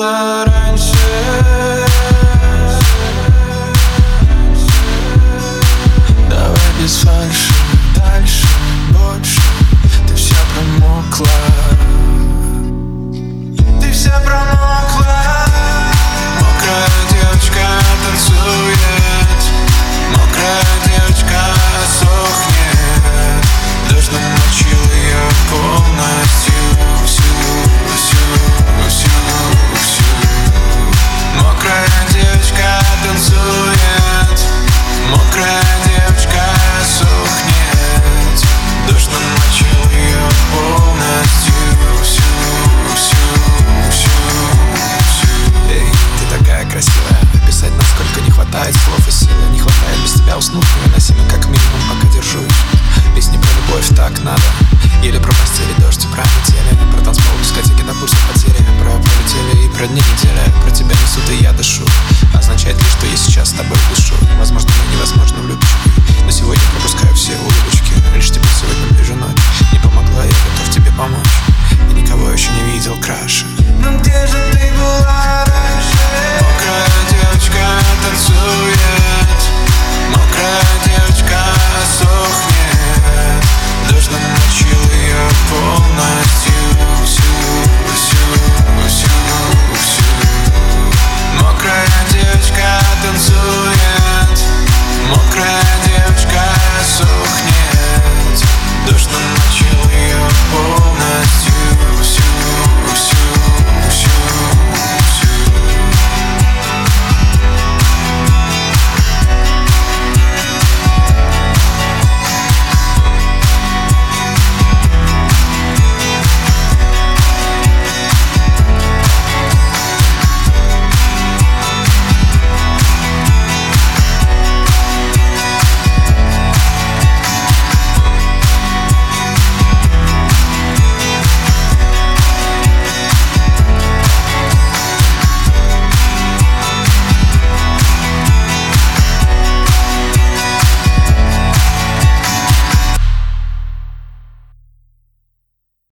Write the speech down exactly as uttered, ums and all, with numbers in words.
было раньше. Давай без фальши, дальше, больше. Ты вся промокла. Ты вся промокла. Мокрая девочка танцует. Мокрая девочка сохнет. Дождь намочил ее полностью. Всю, всю, всю, всю. Мокрая девочка танцует. Мокрая девочка сохнет. Дождь намочил ее полностью. Всю, всю, всю, всю. Эй, ты такая красивая. Описать, насколько не хватает слов и силы. Не хватает без тебя уснуть невыносимо, как минимум, пока держусь. Песни про любовь так надо. Или про постели, дождь и про метели. Про танцпол, дискотеки до пульса потери. Про пролетели и про дни недели. Про тебя несут и я дышу. Означает ли, что я сейчас с тобой дышу? Невозможно, но невозможно в любви. Но сегодня пропускаю все улыбочки. Лишь тебе сегодня ближе ночь. Не помогла, я готов тебе помочь. И никого еще не видел краше. Но где же ты была?